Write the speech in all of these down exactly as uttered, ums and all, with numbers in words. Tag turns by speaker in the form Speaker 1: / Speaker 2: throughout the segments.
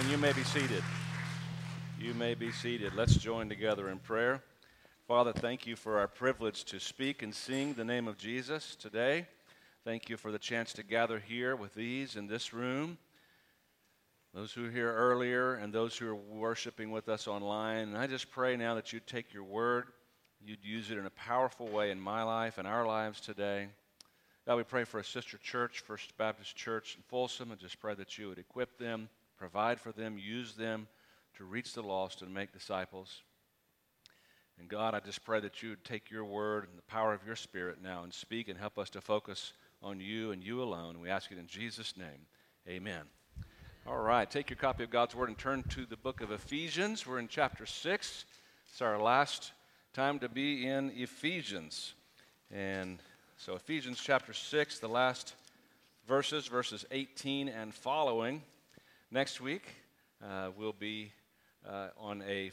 Speaker 1: You may be seated. You may be seated. Let's join together in prayer. Father, thank you for our privilege to speak and sing the name of Jesus today. Thank you for the chance to gather here with these in this room. Those who were here earlier and those who are worshiping with us online. And I just pray now that you'd take your word, you'd use it in a powerful way in my life and our lives today. God, we pray for a sister church, First Baptist Church in Folsom, and just pray that you would equip them, provide for them, use them to reach the lost and make disciples. And God, I just pray that you would take your word and the power of your Spirit now and speak and help us to focus on you and you alone. We ask it in Jesus' name. Amen. All right, take your copy of God's Word and turn to the book of Ephesians. We're in chapter six. It's our last time to be in Ephesians. And so Ephesians chapter six, the last verses, verses eighteen and following. Next week, uh, we'll be uh, on a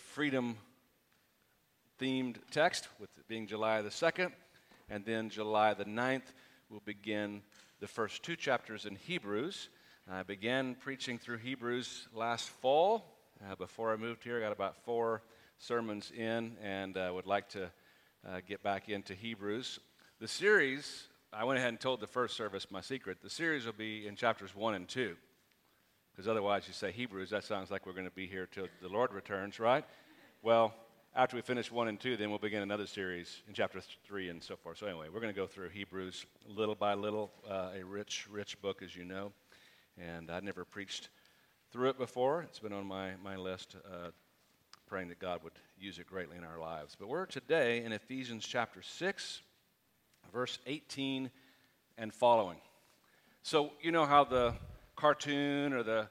Speaker 1: freedom-themed text, with it being July the second. And then July the ninth, we'll begin the first two chapters in Hebrews. I began preaching through Hebrews last fall. Uh, before I moved here, I got about four sermons in and uh, would like to uh, get back into Hebrews. The series, I went ahead and told the first service my secret. The series will be in chapters one and two. Because otherwise you say Hebrews, that sounds like we're going to be here till the Lord returns, right? Well, after we finish one and two, then we'll begin another series in chapter three and so forth. So anyway, we're going to go through Hebrews little by little, uh, a rich, rich book, as you know. And I'd never preached through it before. It's been on my, my list, uh, praying that God would use it greatly in our lives. But we're today in Ephesians chapter six, verse eighteen and following. So you know how the cartoon or the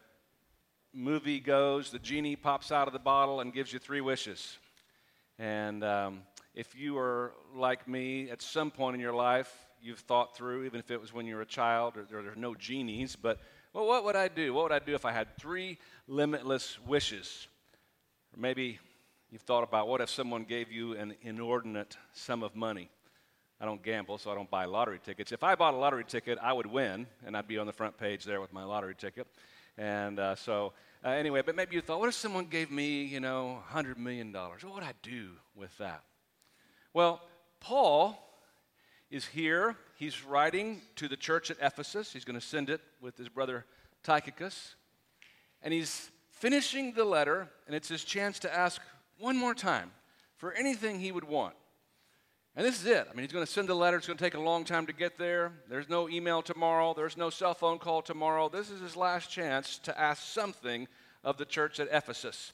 Speaker 1: movie goes, the genie pops out of the bottle and gives you three wishes. And um, if you are like me, at some point in your life, you've thought through, even if it was when you were a child, or there are no genies, but well, what would I do? What would I do if I had three limitless wishes? Or maybe you've thought about, what if someone gave you an inordinate sum of money? I don't gamble, so I don't buy lottery tickets. If I bought a lottery ticket, I would win, and I'd be on the front page there with my lottery ticket. And uh, so, uh, anyway, but maybe you thought, what if someone gave me, you know, one hundred million dollars? What would I do with that? Well, Paul is here. He's writing to the church at Ephesus. He's going to send it with his brother Tychicus. And he's finishing the letter, and it's his chance to ask one more time for anything he would want. And this is it. I mean, he's going to send the letter. It's going to take a long time to get there. There's no email tomorrow. There's no cell phone call tomorrow. This is his last chance to ask something of the church at Ephesus.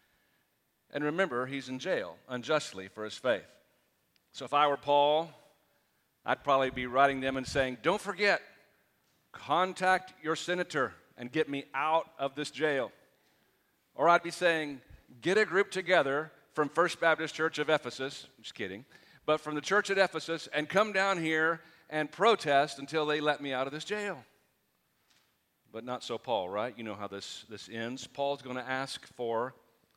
Speaker 1: And remember, he's in jail unjustly for his faith. So if I were Paul, I'd probably be writing them and saying, don't forget, contact your senator and get me out of this jail. Or I'd be saying, get a group together from First Baptist Church of Ephesus, just kidding, but from the church at Ephesus, and come down here and protest until they let me out of this jail. But not so Paul, right? You know how this, this ends. Paul's going to ask for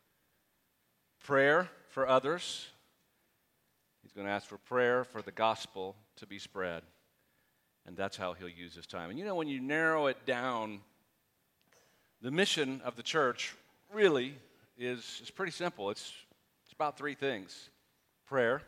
Speaker 1: prayer for others. He's going to ask for prayer for the gospel to be spread. And that's how he'll use his time. And you know, when you narrow it down, the mission of the church really is, is pretty simple. It's, it's about three things: prayer,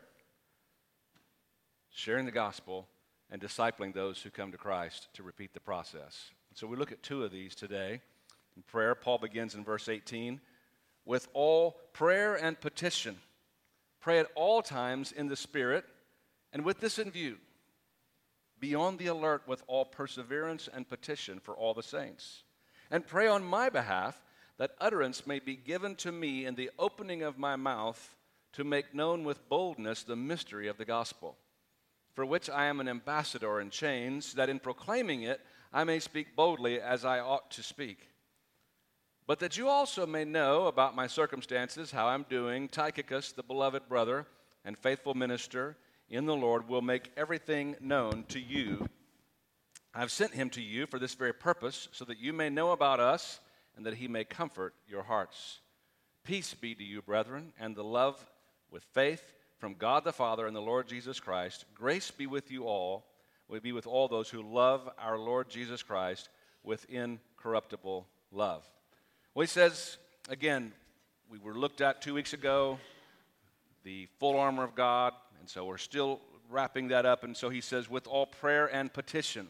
Speaker 1: sharing the gospel, and discipling those who come to Christ to repeat the process. So we look at two of these today. In prayer, Paul begins in verse eighteen, with all prayer and petition. Pray at all times in the Spirit, and with this in view, be on the alert with all perseverance and petition for all the saints. And pray on my behalf that utterance may be given to me in the opening of my mouth to make known with boldness the mystery of the gospel, for which I am an ambassador in chains, that in proclaiming it I may speak boldly as I ought to speak. But that you also may know about my circumstances, how I'm doing, Tychicus, the beloved brother and faithful minister in the Lord, will make everything known to you. I've sent him to you for this very purpose, so that you may know about us and that he may comfort your hearts. Peace be to you, brethren, and the love with faith from God the Father and the Lord Jesus Christ. Grace be with you all, will be with all those who love our Lord Jesus Christ with incorruptible love. Well, he says, again, we were looked at two weeks ago, the full armor of God, and so we're still wrapping that up. And so he says, with all prayer and petition.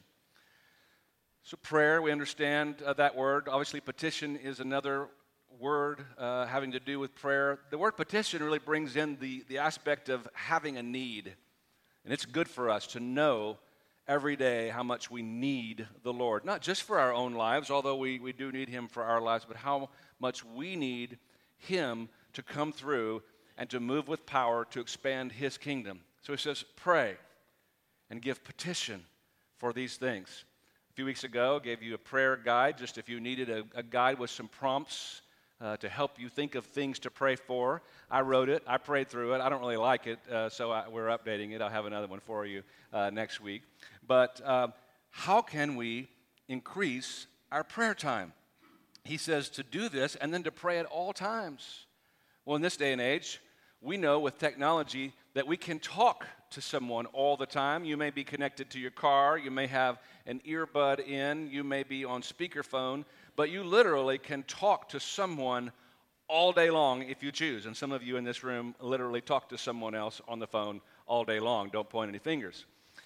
Speaker 1: So prayer, we understand uh, that word. Obviously, petition is another word uh, having to do with prayer. The word petition really brings in the, the aspect of having a need. And it's good for us to know every day how much we need the Lord. Not just for our own lives, although we, we do need him for our lives, but how much we need him to come through and to move with power to expand his kingdom. So he says, pray and give petition for these things. A few weeks ago, I gave you a prayer guide, just if you needed a, a guide with some prompts uh, to help you think of things to pray for. I wrote it. I prayed through it. I don't really like it, uh, so I, we're updating it. I'll have another one for you uh, next week. But uh, how can we increase our prayer time? He says to do this and then to pray at all times. Well, in this day and age, we know with technology that we can talk to someone all the time. You may be connected to your car. You may have an earbud in. You may be on speakerphone. But you literally can talk to someone all day long if you choose. And some of you in this room literally talk to someone else on the phone all day long. Don't point any fingers.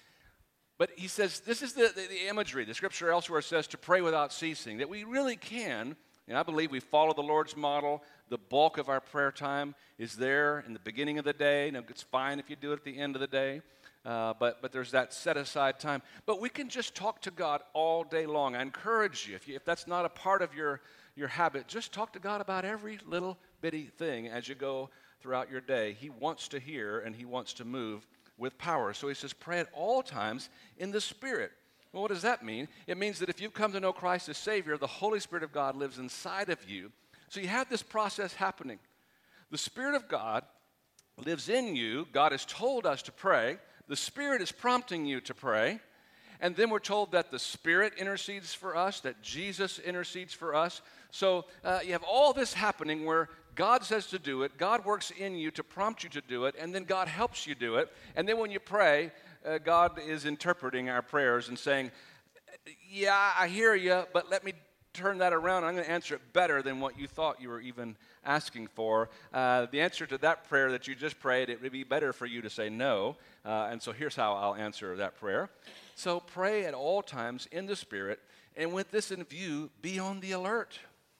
Speaker 1: But he says, this is the, the, the imagery. The scripture elsewhere says to pray without ceasing, that we really can, and I believe we follow the Lord's model. The bulk of our prayer time is there in the beginning of the day. Now, it's fine if you do it at the end of the day, uh, but, but there's that set-aside time. But we can just talk to God all day long. I encourage you, if, you, if that's not a part of your, your habit, just talk to God about every little bitty thing as you go throughout your day. He wants to hear and he wants to move with power. So he says, pray at all times in the Spirit. Well, what does that mean? It means that if you've come to know Christ as Savior, the Holy Spirit of God lives inside of you. So you have this process happening. The Spirit of God lives in you. God has told us to pray. The Spirit is prompting you to pray. And then we're told that the Spirit intercedes for us, that Jesus intercedes for us. So uh, you have all this happening where God says to do it, God works in you to prompt you to do it, and then God helps you do it. And then when you pray, uh, God is interpreting our prayers and saying, yeah, I hear you, but let me turn that around. I'm going to answer it better than what you thought you were even asking for. Uh, the answer to that prayer that you just prayed, it would be better for you to say no. Uh, and so here's how I'll answer that prayer. So pray at all times in the Spirit, and with this in view, be on the alert.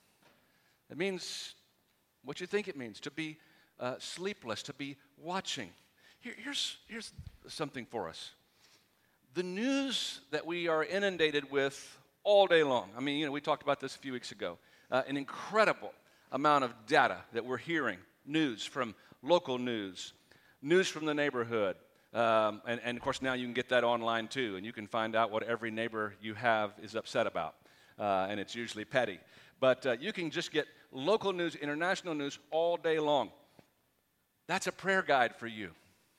Speaker 1: It means what you think it means, to be uh, sleepless, to be watching. Here, here's, here's something for us. The news that we are inundated with all day long, I mean, you know, we talked about this a few weeks ago, uh, an incredible amount of data that we're hearing, news from local news, news from the neighborhood, um, and, and of course now you can get that online too, and you can find out what every neighbor you have is upset about, uh, and it's usually petty. But uh, you can just get local news, international news all day long. That's a prayer guide for you.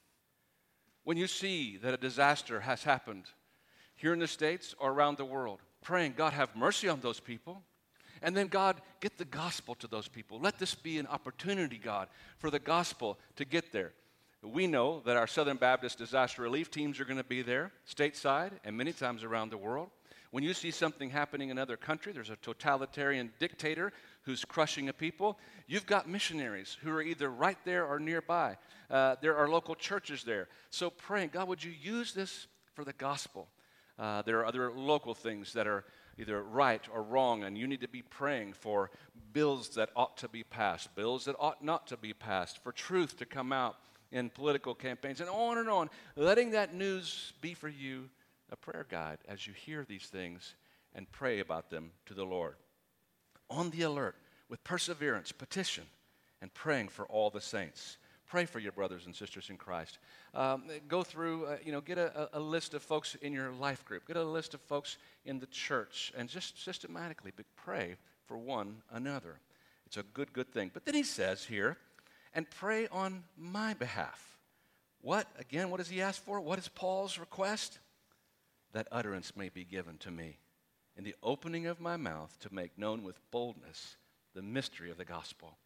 Speaker 1: When you see that a disaster has happened here in the States or around the world, praying, God, have mercy on those people. And then, God, get the gospel to those people. Let this be an opportunity, God, for the gospel to get there. We know that our Southern Baptist disaster relief teams are going to be there, stateside, and many times around the world. When you see something happening in another country, there's a totalitarian dictator who's crushing a people, you've got missionaries who are either right there or nearby. Uh, there are local churches there. So praying, God, would you use this for the gospel? Uh, there are other local things that are either right or wrong, and you need to be praying for bills that ought to be passed, bills that ought not to be passed, for truth to come out in political campaigns, and on and on, letting that news be for you a prayer guide as you hear these things and pray about them to the Lord. On the alert, with perseverance, petition, and praying for all the saints. Pray for your brothers and sisters in Christ. Um, go through, uh, you know, get a, a list of folks in your life group. Get a list of folks in the church, and just systematically pray for one another. It's a good, good thing. But then he says here, and pray on my behalf. What? Again, what does he ask for? What is Paul's request? That utterance may be given to me in the opening of my mouth to make known with boldness the mystery of the gospel.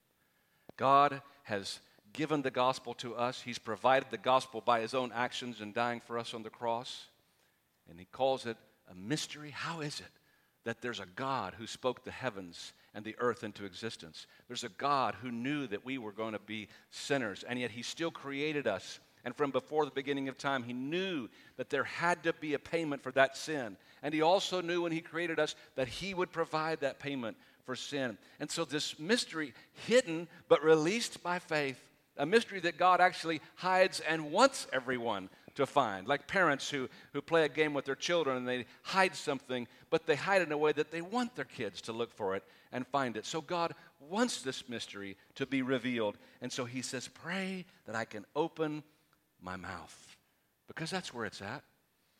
Speaker 1: God has given the gospel to us. He's provided the gospel by his own actions in dying for us on the cross. And he calls it a mystery. How is it that there's a God who spoke the heavens and the earth into existence. There's a God who knew that we were going to be sinners, and yet he still created us. And from before the beginning of time, he knew that there had to be a payment for that sin. And he also knew when he created us that he would provide that payment for sin. And so this mystery, hidden but released by faith, a mystery that God actually hides and wants everyone to find. Like parents who, who play a game with their children and they hide something, but they hide it in a way that they want their kids to look for it and find it. So God wants this mystery to be revealed. And so he says, pray that I can open my mouth, because that's where it's at.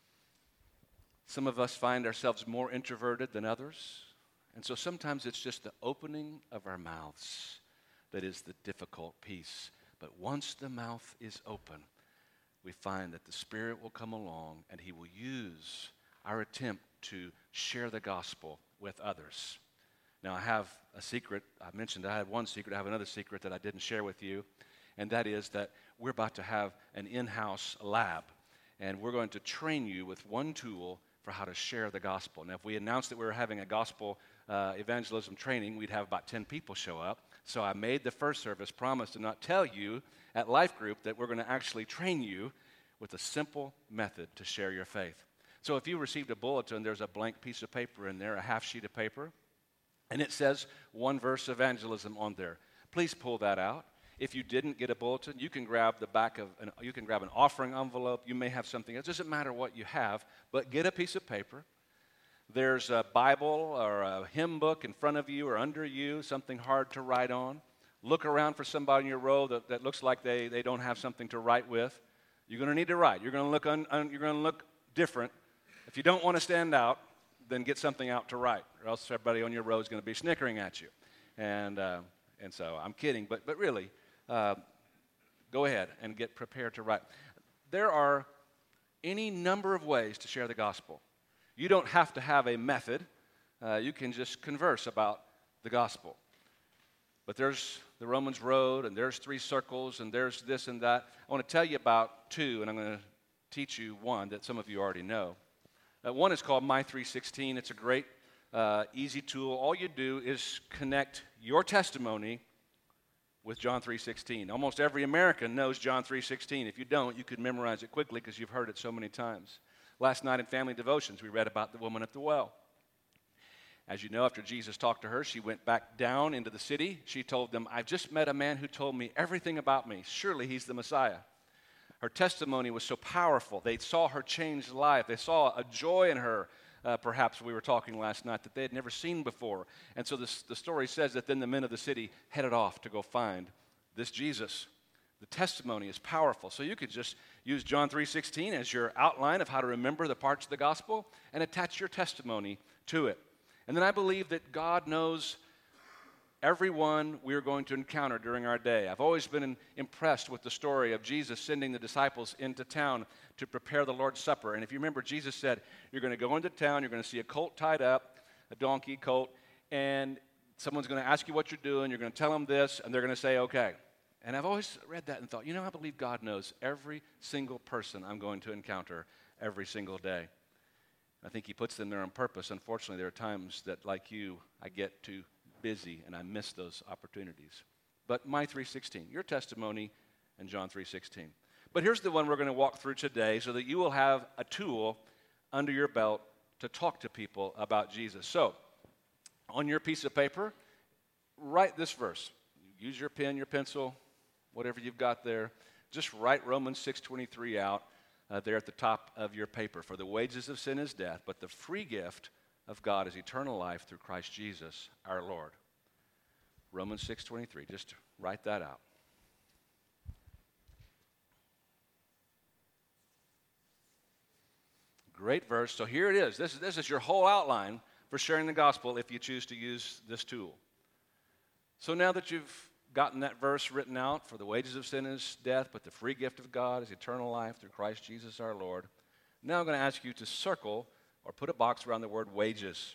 Speaker 1: Some of us find ourselves more introverted than others, and so sometimes it's just the opening of our mouths that is the difficult piece. But once the mouth is open, we find that the Spirit will come along and he will use our attempt to share the gospel with others. Now, I have a secret. I mentioned I had one secret. I have another secret that I didn't share with you, and that is that we're about to have an in-house lab, and we're going to train you with one tool for how to share the gospel. Now, if we announced that we were having a gospel uh, evangelism training, we'd have about ten people show up. So I made the first service promise to not tell you at Life Group that we're going to actually train you with a simple method to share your faith. So if you received a bulletin, there's a blank piece of paper in there, a half sheet of paper, and it says one verse evangelism on there. Please pull that out. If you didn't get a bulletin, you can grab the back of an, you can grab an offering envelope. You may have something. It doesn't matter what you have, but get a piece of paper. There's a Bible or a hymn book in front of you or under you, something hard to write on. Look around for somebody in your row that, that looks like they, they don't have something to write with. You're going to need to write. You're going to look un, un, you're going to look different. If you don't want to stand out, then get something out to write, or else everybody on your row is going to be snickering at you. And uh, and so I'm kidding, but but really. Uh, go ahead and get prepared to write. There are any number of ways to share the gospel. You don't have to have a method. Uh, you can just converse about the gospel. But there's the Romans Road, and there's three circles, and there's this and that. I want to tell you about two, and I'm going to teach you one that some of you already know. Uh, one is called My three sixteen. It's a great, uh, easy tool. All you do is connect your testimony with John three sixteen. Almost every American knows John three sixteen. If you don't, you could memorize it quickly because you've heard it so many times. Last night in family devotions, we read about the woman at the well. As you know, after Jesus talked to her, she went back down into the city. She told them, I've just met a man who told me everything about me. Surely he's the Messiah. Her testimony was so powerful. They saw her change life. They saw a joy in her. Uh, perhaps we were talking last night that they had never seen before. And so this, the story says that then the men of the city headed off to go find this Jesus. The testimony is powerful. So you could just use John three sixteen as your outline of how to remember the parts of the gospel and attach your testimony to it. And then I believe that God knows everyone we're going to encounter during our day. I've always been in, impressed with the story of Jesus sending the disciples into town to prepare the Lord's Supper. And if you remember, Jesus said, you're going to go into town, you're going to see a colt tied up, a donkey colt, and someone's going to ask you what you're doing, you're going to tell them this, and they're going to say, okay. And I've always read that and thought, you know, I believe God knows every single person I'm going to encounter every single day. I think he puts them there on purpose. Unfortunately, there are times that, like you, I get too busy and I miss those opportunities. But My three sixteen, your testimony, and John three sixteen. But here's the one we're going to walk through today so that you will have a tool under your belt to talk to people about Jesus. So, on your piece of paper, write this verse. Use your pen, your pencil, whatever you've got there. Just write Romans six twenty-three out uh, there at the top of your paper. For the wages of sin is death, but the free gift of God is eternal life through Christ Jesus our Lord. Romans six twenty-three. Just write that out. Great verse. So here it is. This, this is your whole outline for sharing the gospel if you choose to use this tool. So now that you've gotten that verse written out, for the wages of sin is death, but the free gift of God is eternal life through Christ Jesus our Lord. Now I'm going to ask you to circle or put a box around the word wages.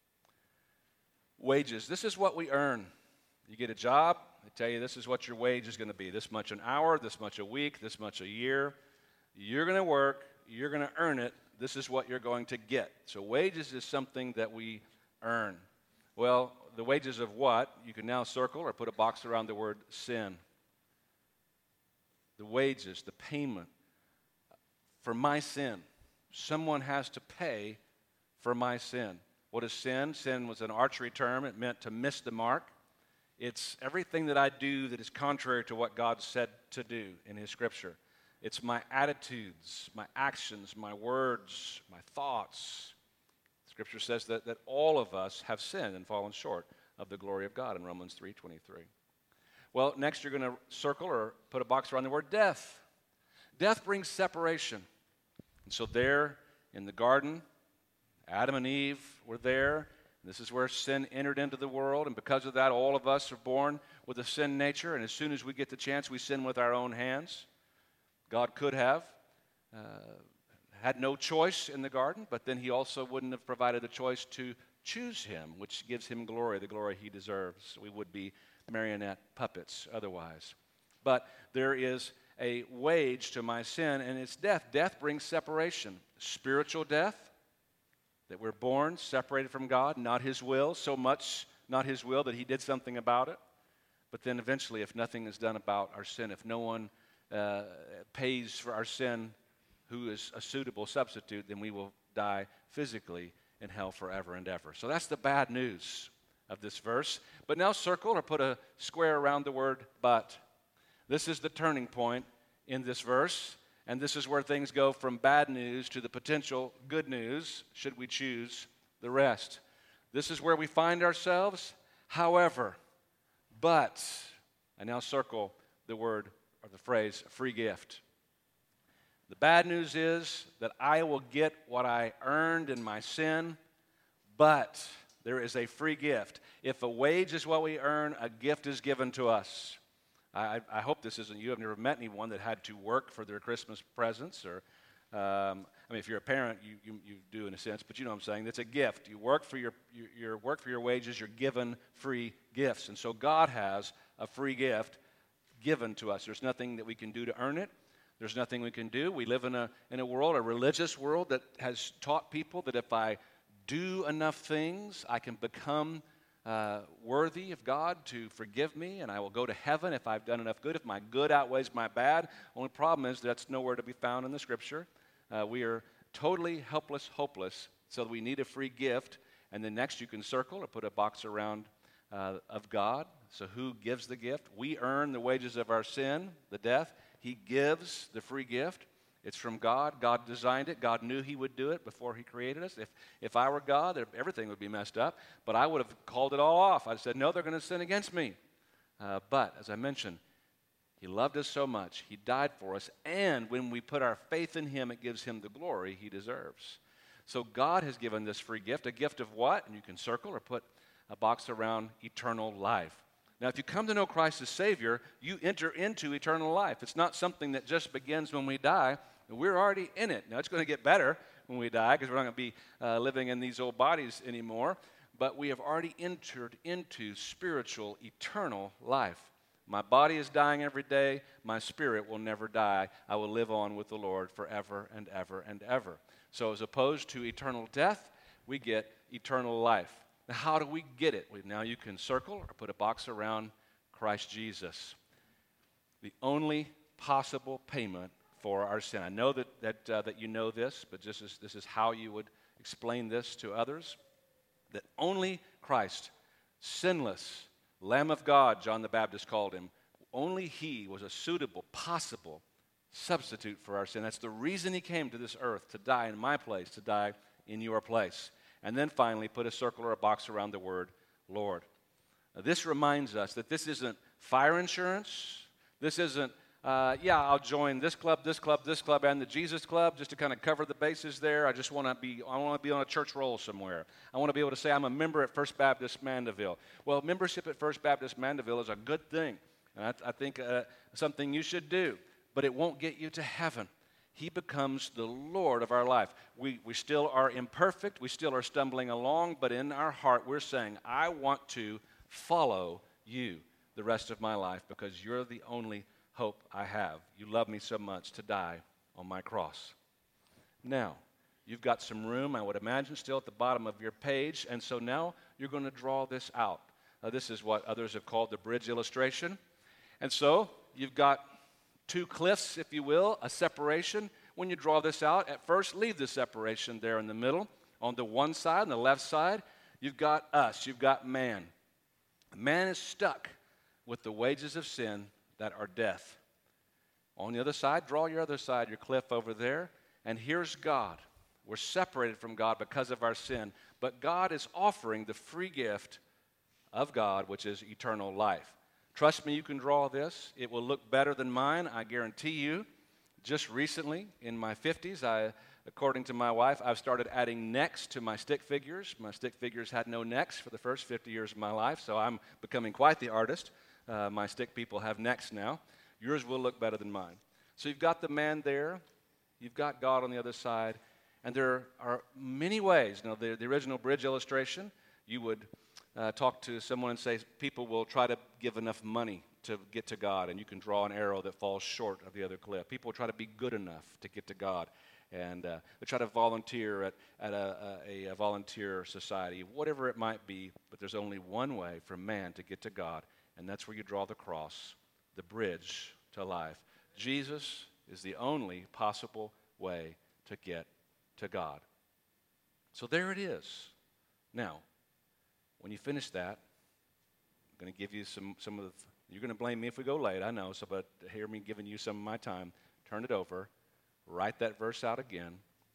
Speaker 1: Wages. This is what we earn. You get a job, they tell you this is what your wage is going to be. This much an hour, this much a week, this much a year. You're going to work, you're going to earn it. This is what you're going to get. So wages is something that we earn. Well, the wages of what? You can now circle or put a box around the word sin. The wages, the payment for my sin. Someone has to pay for my sin. What is sin? Sin was an archery term. It meant to miss the mark. It's everything that I do that is contrary to what God said to do in His Scripture. It's my attitudes, my actions, my words, my thoughts. Scripture says that, that all of us have sinned and fallen short of the glory of God in Romans three twenty-three. Well, next you're going to circle or put a box around the word death. Death brings separation. And so there in the garden, Adam and Eve were there. This is where sin entered into the world, and because of that, all of us are born with a sin nature, and as soon as we get the chance, we sin with our own hands. God could have uh, had no choice in the garden, but then He also wouldn't have provided a choice to choose Him, which gives Him glory, the glory He deserves. We would be marionette puppets otherwise. But there is a wage to my sin, and it's death. Death brings separation. Spiritual death, that we're born separated from God, not His will, so much not His will that He did something about it. But then eventually, if nothing is done about our sin, if no one uh, pays for our sin who is a suitable substitute, then we will die physically in hell forever and ever. So that's the bad news of this verse. But now circle or put a square around the word but. This is the turning point in this verse. And this is where things go from bad news to the potential good news, should we choose the rest. This is where we find ourselves. However, but, I now circle the word or the phrase free gift. The bad news is that I will get what I earned in my sin, but there is a free gift. If a wage is what we earn, a gift is given to us. I, I hope this isn't you. I've never met anyone that had to work for their Christmas presents. Or, um, I mean, if you're a parent, you, you, you do in a sense, but you know what I'm saying. It's a gift. You work for your, your, your work for your wages. You're given free gifts, and so God has a free gift given to us. There's nothing that we can do to earn it. There's nothing we can do. We live in a in a world, a religious world that has taught people that if I do enough things, I can become Uh, worthy of God to forgive me, and I will go to heaven if I've done enough good, if my good outweighs my bad. Only problem is that's nowhere to be found in the Scripture. Uh, we are totally helpless, hopeless, so we need a free gift. And then next you can circle or put a box around uh, of God. So who gives the gift? We earn the wages of our sin, the death. He gives the free gift. It's from God. God designed it. God knew He would do it before He created us. If if I were God, everything would be messed up. But I would have called it all off. I said, no, they're going to sin against me. Uh, but, as I mentioned, He loved us so much. He died for us. And when we put our faith in Him, it gives Him the glory He deserves. So God has given this free gift. A gift of what? And you can circle or put a box around eternal life. Now, if you come to know Christ as Savior, you enter into eternal life. It's not something that just begins when we die. We're already in it. Now, it's going to get better when we die because we're not going to be uh, living in these old bodies anymore. But we have already entered into spiritual, eternal life. My body is dying every day. My spirit will never die. I will live on with the Lord forever and ever and ever. So as opposed to eternal death, we get eternal life. Now, how do we get it? Now you can circle or put a box around Christ Jesus. The only possible payment for our sin. I know that that, uh, that you know this, but this is, this is how you would explain this to others. That only Christ, sinless, Lamb of God, John the Baptist called Him, only He was a suitable, possible substitute for our sin. That's the reason He came to this earth, to die in my place, to die in your place. And then finally, put a circle or a box around the word Lord. Now, this reminds us that this isn't fire insurance. This isn't, uh, yeah, I'll join this club, this club, this club, and the Jesus Club just to kind of cover the bases there. I just want to be, I want to be on a church roll somewhere. I want to be able to say I'm a member at First Baptist Mandeville. Well, membership at First Baptist Mandeville is a good thing, and I, I think uh, something you should do, but it won't get you to heaven. He becomes the Lord of our life. We, we still are imperfect. We still are stumbling along, but in our heart we're saying, I want to follow you the rest of my life because you're the only hope I have. You love me so much to die on my cross. Now, you've got some room, I would imagine, still at the bottom of your page, and so now you're going to draw this out. Uh, this is what others have called the bridge illustration. And so you've got two cliffs, if you will, a separation. When you draw this out, at first leave the separation there in the middle. On the one side, on the left side, you've got us, you've got man. Man is stuck with the wages of sin that are death. On the other side, draw your other side, your cliff over there, and here's God. We're separated from God because of our sin, but God is offering the free gift of God, which is eternal life. Trust me, you can draw this. It will look better than mine, I guarantee you. Just recently, in my fifties, I, according to my wife, I've started adding necks to my stick figures. My stick figures had no necks for the first fifty years of my life, so I'm becoming quite the artist. Uh, my stick people have necks now. Yours will look better than mine. So you've got the man there. You've got God on the other side. And there are many ways. Now, the, the original bridge illustration, you would uh, talk to someone and say, people will try to give enough money to get to God, and you can draw an arrow that falls short of the other cliff. People will try to be good enough to get to God, and uh, they try to volunteer at, at a, a, a volunteer society, whatever it might be, but there's only one way for man to get to God, and that's where you draw the cross, the bridge to life. Jesus is the only possible way to get to God. So there it is. Now, when you finish that, I'm going to give you some, some of the, you're going to blame me if we go late, I know, so but hear me giving you some of my time. Turn it over, write that verse out again,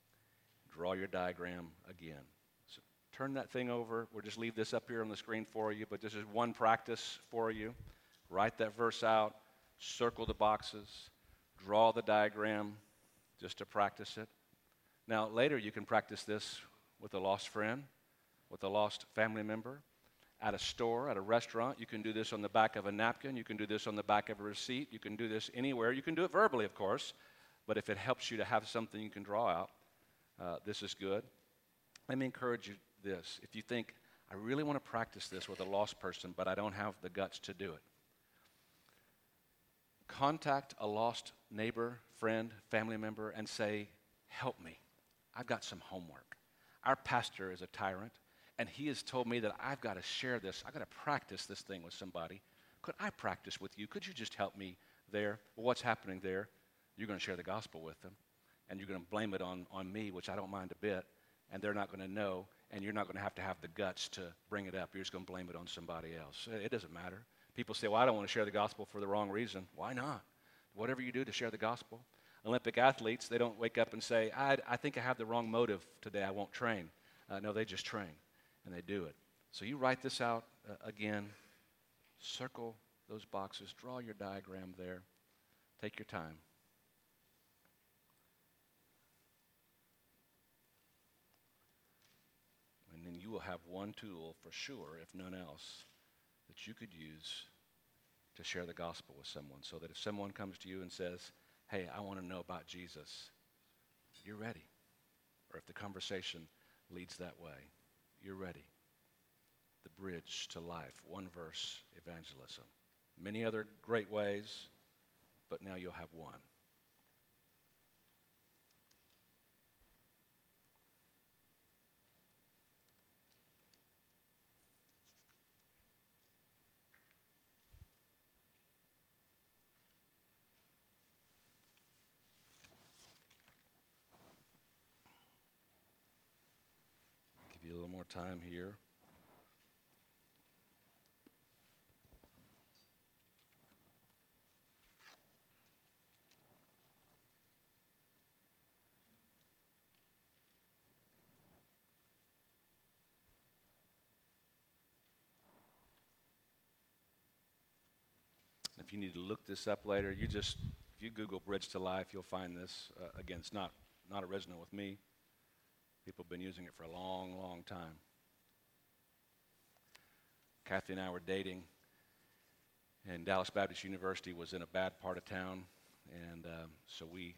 Speaker 1: draw your diagram again. So turn that thing over. We'll just leave this up here on the screen for you, but this is one practice for you. Write that verse out, circle the boxes, draw the diagram just to practice it. Now, later you can practice this with a lost friend, with a lost family member, at a store, at a restaurant. You can do this on the back of a napkin. You can do this on the back of a receipt. You can do this anywhere. You can do it verbally, of course, but if it helps you to have something you can draw out, uh, this is good. Let me encourage you this. If you think, I really want to practice this with a lost person, but I don't have the guts to do it, contact a lost neighbor, friend, family member, and say, help me. I've got some homework. Our pastor is a tyrant, and he has told me that I've got to share this. I've got to practice this thing with somebody. Could I practice with you? Could you just help me there? Well, what's happening there? You're going to share the gospel with them, and you're going to blame it on, on me, which I don't mind a bit, and they're not going to know, and you're not going to have to have the guts to bring it up. You're just going to blame it on somebody else. It doesn't matter. People say, well, I don't want to share the gospel for the wrong reason. Why not? Whatever you do to share the gospel. Olympic athletes, they don't wake up and say, I, I think I have the wrong motive today, I won't train. Uh, no, they just train, and they do it. So you write this out uh, again, circle those boxes, draw your diagram there, take your time. And then you will have one tool for sure, if none else, that you could use to share the gospel with someone, so that if someone comes to you and says, hey, I want to know about Jesus, you're ready. Or if the conversation leads that way, you're ready. The bridge to life, one verse evangelism. Many other great ways, but now you'll have one. Give you a little more time here. If you need to look this up later, you just, if you Google Bridge to Life, you'll find this. Uh, again, it's not, not original with me. People have been using it for a long, long time. Kathy and I were dating, and Dallas Baptist University was in a bad part of town, and um, so we,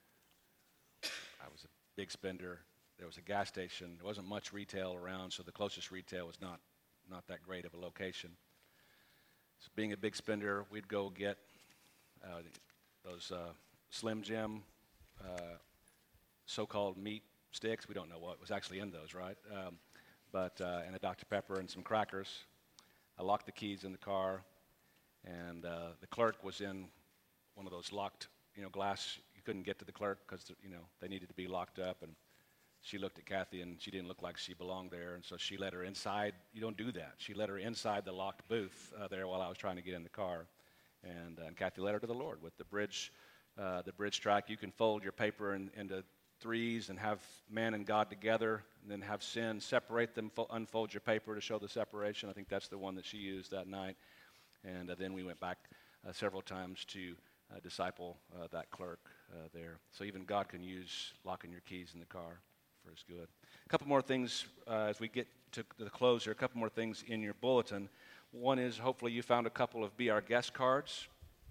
Speaker 1: I was a big spender. There was a gas station. There wasn't much retail around, so the closest retail was not, not that great of a location. So being a big spender, we'd go get uh, those uh, Slim Jim uh, so-called meat sticks. We don't know what was actually in those, right? Um, but uh, and a Doctor Pepper and some crackers. I locked the keys in the car, and uh, the clerk was in one of those locked, you know, glass. You couldn't get to the clerk because, you know, they needed to be locked up. And she looked at Kathy, and she didn't look like she belonged there, and so she let her inside. You don't do that. She let her inside the locked booth uh, there while I was trying to get in the car. And, uh, and Kathy led her to the Lord with the bridge, uh, the bridge track. You can fold your paper in, into threes and have man and God together, and then have sin separate them, fo- unfold your paper to show the separation. I think that's the one that she used that night. And uh, then we went back uh, several times to uh, disciple uh, that clerk uh, there. So even God can use locking your keys in the car for his good. A couple more things uh, as we get to the close here, a couple more things in your bulletin. One is hopefully you found a couple of Be Our Guest cards.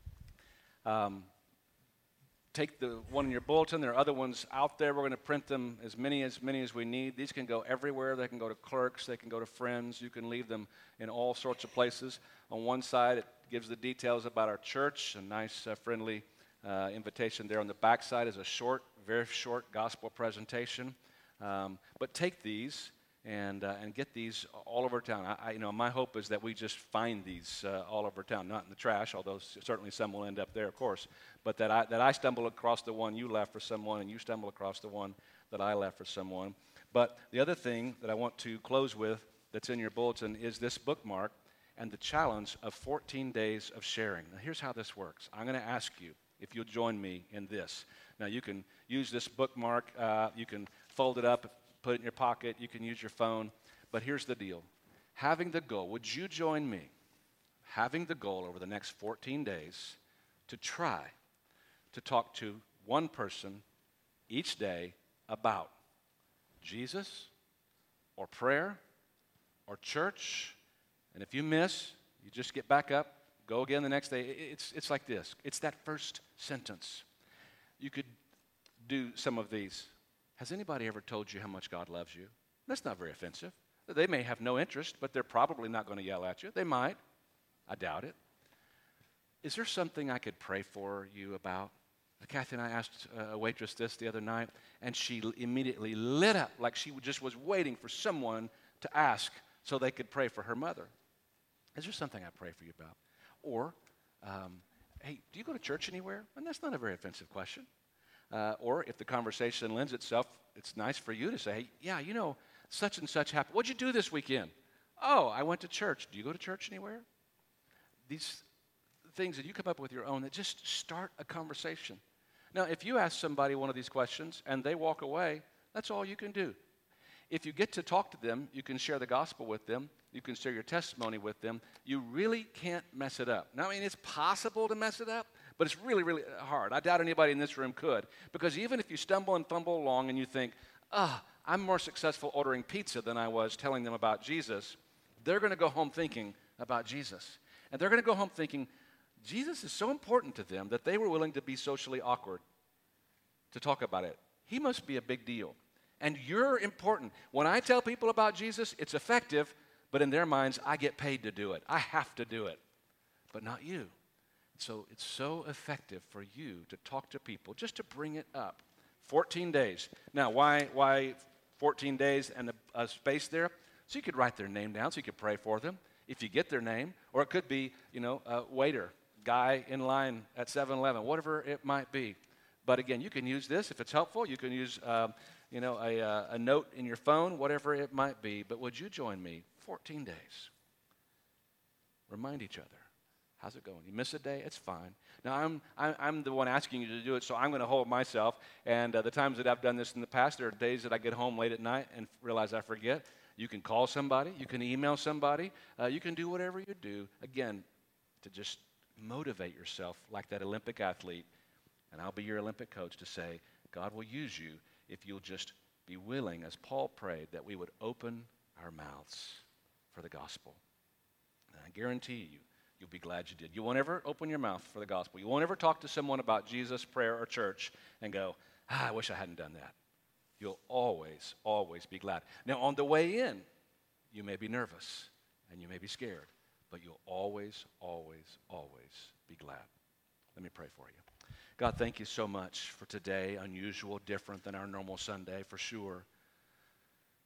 Speaker 1: Um, Take the one in your bulletin. There are other ones out there. We're going to print them as many as many as we need. These can go everywhere. They can go to clerks. They can go to friends. You can leave them in all sorts of places. On one side, it gives the details about our church, a nice, uh, friendly uh, invitation there. On the back side is a short, very short gospel presentation. Um, but take these and uh, and get these all over town. I, I, you know, my hope is that we just find these uh, all over town, not in the trash, although certainly some will end up there, of course, but that I, that I stumble across the one you left for someone, and you stumble across the one that I left for someone. But the other thing that I want to close with that's in your bulletin is this bookmark and the challenge of fourteen days of sharing. Now, here's how this works. I'm going to ask you if you'll join me in this. Now, you can use this bookmark. Uh, you can fold it up, put it in your pocket. You can use your phone. But here's the deal. Having the goal, would you join me? Having the goal over the next fourteen days to try to talk to one person each day about Jesus or prayer or church. And if you miss, you just get back up, go again the next day. It's, it's like this. It's that first sentence. You could do some of these. Has anybody ever told you how much God loves you? That's not very offensive. They may have no interest, but they're probably not going to yell at you. They might. I doubt it. Is there something I could pray for you about? Kathy and I asked a waitress this the other night, and she immediately lit up like she just was waiting for someone to ask so they could pray for her mother. Is there something I pray for you about? Or, um, hey, do you go to church anywhere? And that's not a very offensive question. Uh, or if the conversation lends itself, it's nice for you to say, hey, yeah, you know, such and such happened. What'd you do this weekend? Oh, I went to church. Do you go to church anywhere? These things that you come up with your own that just start a conversation. Now, if you ask somebody one of these questions and they walk away, that's all you can do. If you get to talk to them, you can share the gospel with them. You can share your testimony with them. You really can't mess it up. Now, I mean, it's possible to mess it up, but it's really, really hard. I doubt anybody in this room could, because even if you stumble and fumble along and you think, ah, oh, I'm more successful ordering pizza than I was telling them about Jesus, they're going to go home thinking about Jesus. And they're going to go home thinking, Jesus is so important to them that they were willing to be socially awkward to talk about it. He must be a big deal. And you're important. When I tell people about Jesus, it's effective, but in their minds, I get paid to do it. I have to do it, but not you. So it's so effective for you to talk to people, just to bring it up. fourteen days. Now, why, why fourteen days and a, a space there? So you could write their name down, so you could pray for them if you get their name. Or it could be, you know, a waiter, guy in line at seven eleven, whatever it might be. But again, you can use this if it's helpful. You can use, um, you know, a, uh, a note in your phone, whatever it might be. But would you join me? fourteen days. Remind each other. How's it going? You miss a day? It's fine. Now, I'm, I'm the one asking you to do it, so I'm going to hold myself. And uh, the times that I've done this in the past, there are days that I get home late at night and realize I forget. You can call somebody. You can email somebody. Uh, you can do whatever you do, again, to just motivate yourself like that Olympic athlete. And I'll be your Olympic coach to say, God will use you if you'll just be willing, as Paul prayed, that we would open our mouths for the gospel. And I guarantee you, you'll be glad you did. You won't ever open your mouth for the gospel. You won't ever talk to someone about Jesus, prayer, or church and go, ah, I wish I hadn't done that. You'll always, always be glad. Now, on the way in, you may be nervous and you may be scared, but you'll always, always, always be glad. Let me pray for you. God, thank you so much for today, unusual, different than our normal Sunday, for sure.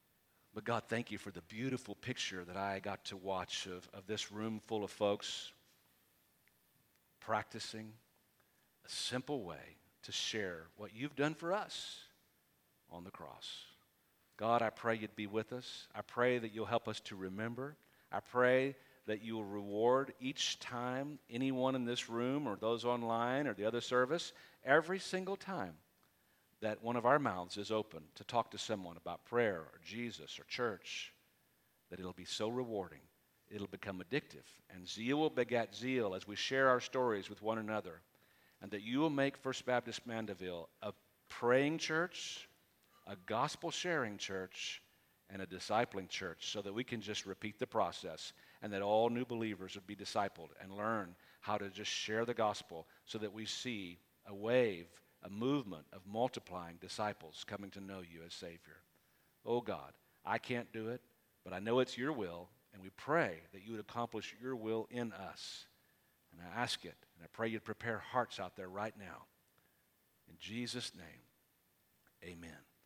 Speaker 1: But God, thank you for the beautiful picture that I got to watch of, of this room full of folks practicing a simple way to share what you've done for us on the cross. God, I pray you'd be with us. I pray that you'll help us to remember. I pray that you will reward each time anyone in this room or those online or the other service, every single time that one of our mouths is open to talk to someone about prayer or Jesus or church, that it'll be so rewarding. It'll become addictive. And zeal will beget zeal as we share our stories with one another. And that you will make First Baptist Mandeville a praying church, a gospel-sharing church, and a discipling church, so that we can just repeat the process and that all new believers would be discipled and learn how to just share the gospel so that we see a wave, a movement of multiplying disciples coming to know you as Savior. Oh God, I can't do it, but I know it's your will, and we pray that you would accomplish your will in us. And I ask it, and I pray you'd prepare hearts out there right now. In Jesus' name, amen.